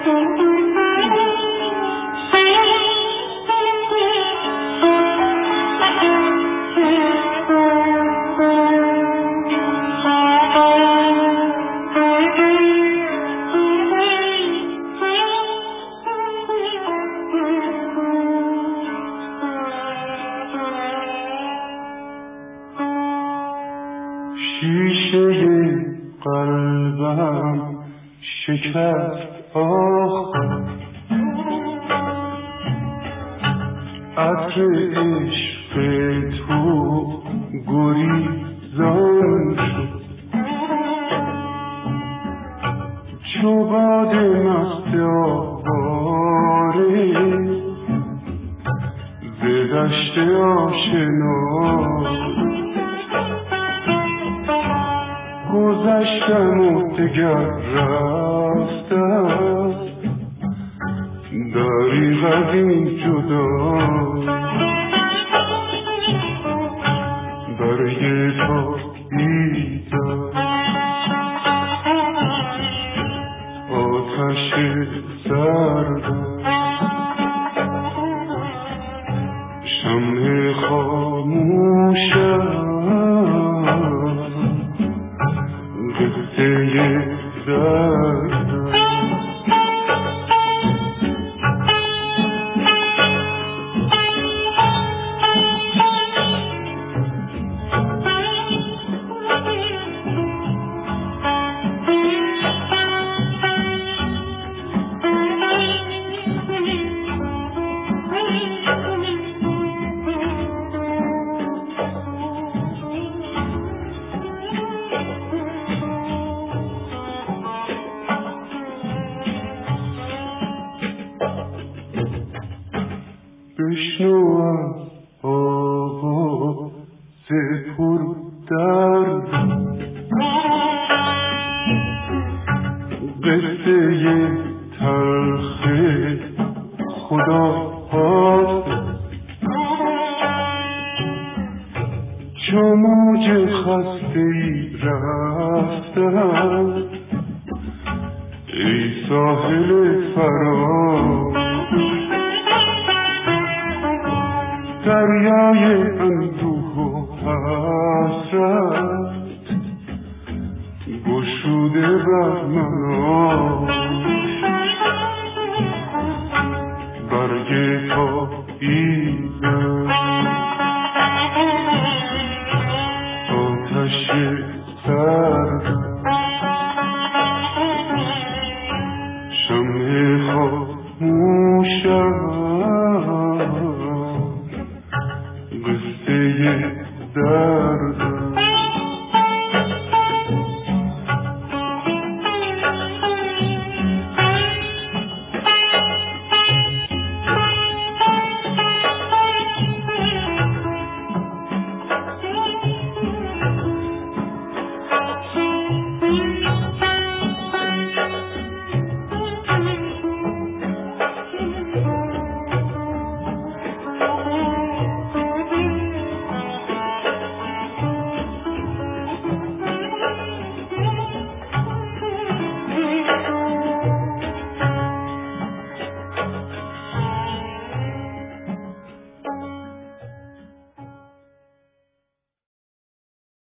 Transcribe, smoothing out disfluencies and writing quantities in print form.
شیشه قلبم شکست آخر، عطر عشق تو گریزان شد، چو باد مست آواره ز دشت آشنا گذشتم و دگر رفتم، دریغ از این جدا برای تو بیدار آتش سردم، شمع خاموشم قصه دردم. بشنو از آواز پر درد قصه تلخ خدا حافظ، چو موج خسته ای رفتم ای ساحل فراز، دریای اندوه و حسرت گشوده بر من